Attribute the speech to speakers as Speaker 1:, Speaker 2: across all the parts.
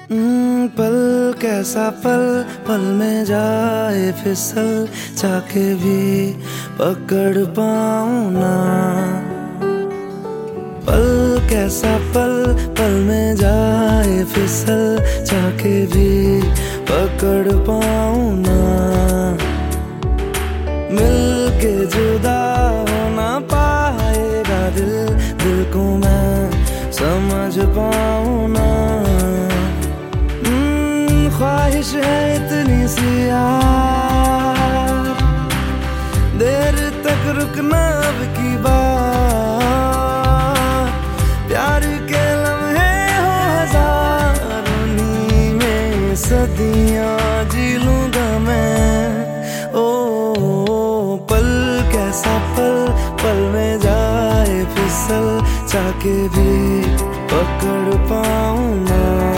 Speaker 1: पल कैसा पल, पल में जाए फिसल, चाके भी पकड़ पाऊं ना। पल कैसा पल, पल में जाए फिसल, चाके भी पकड़ पाऊं ना। मिल के जुदा हो ना पाएगा दिल, दिल को मैं समझ पाऊं ना। ख्वाहिश है इतनी सी यार, देर तक रुकना अब की बात। प्यार के लम्हे हो हजार, उन्हीं में सदियां जी लूंगा मैं। ओ पल कैसा पल, पल में जाए फिसल, चाके भी पकड़ पाऊं ना।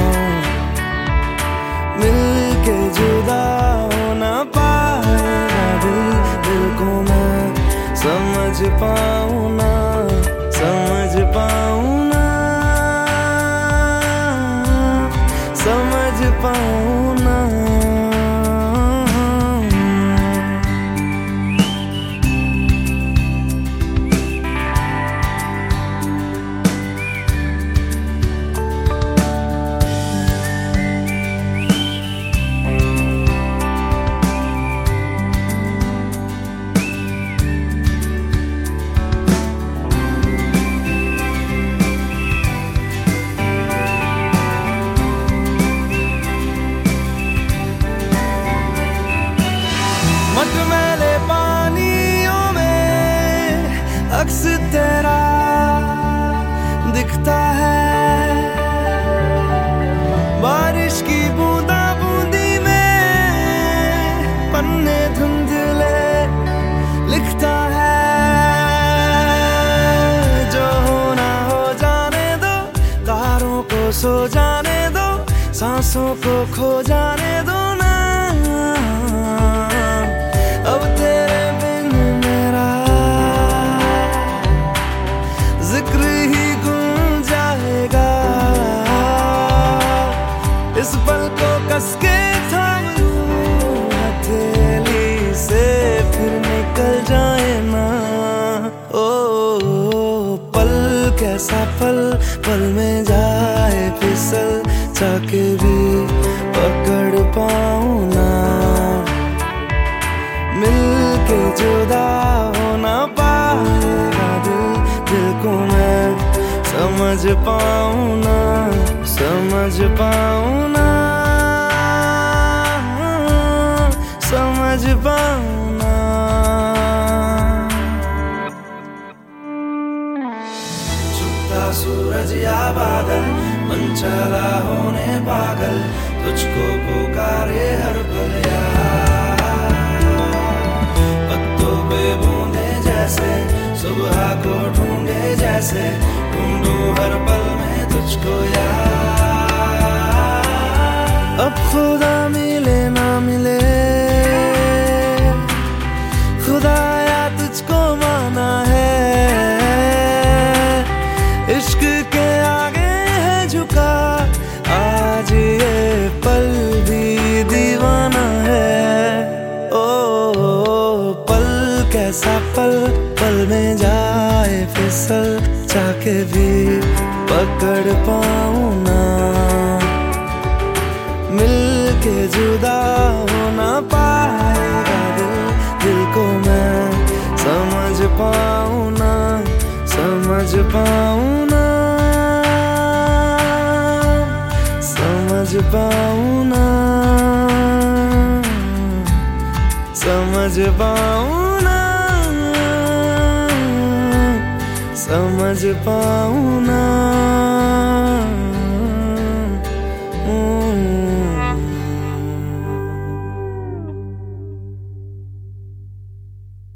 Speaker 1: मिल के जुदा हो ना पाएगा दिल, दिल को मैं समझ पाऊं ना, समझ पाऊं ना, समझ पाऊं ना। मटमैले पानियों में अक्स तेरा दिखता है, बारिश की बूंदा बूंदी में पन्ने धुंधले लिखता है। जो होना हो जाने दो, तारों को सो जाने दो, सांसों को खो जाने दो ना। अब तेरे बिन मेरा जिक्र ही गुम जाएगा। इस पल को कस के थाम लूं हथेली से, फिर निकल जाए ना। ओ पल कैसा पल, पल में जाए फिसल, चाके भी पकड़ पाऊं ना। मिल के जुदा हो ना पाएगा दिल, दिल को मैं समझ पाऊं ना, समझ पाऊं ना, समझ पाऊं ना। छुपता सूरज या बादल, मन चला होने पागल, तुझको पुकारे हर पल जैसे, सुबह को ढूंढे जैसे, ढूंढूं हर पल में तुझको यार। अब खुदा मिले ना मिले, खुदाया तुझको माना है। इश्क के आगे है झुका आज ये पल भी दीवाना है। ओ पल कैसा पल, पल में जाए फिसल, चाके भी पकड़ पाऊं ना। मिल के जुदा हो ना पाएगा दिल, दिल को मैं समझ पाऊं ना, समझ पाऊं ना, समझ पाऊं ना, समझ पाऊं ना, समझ पाऊं ना।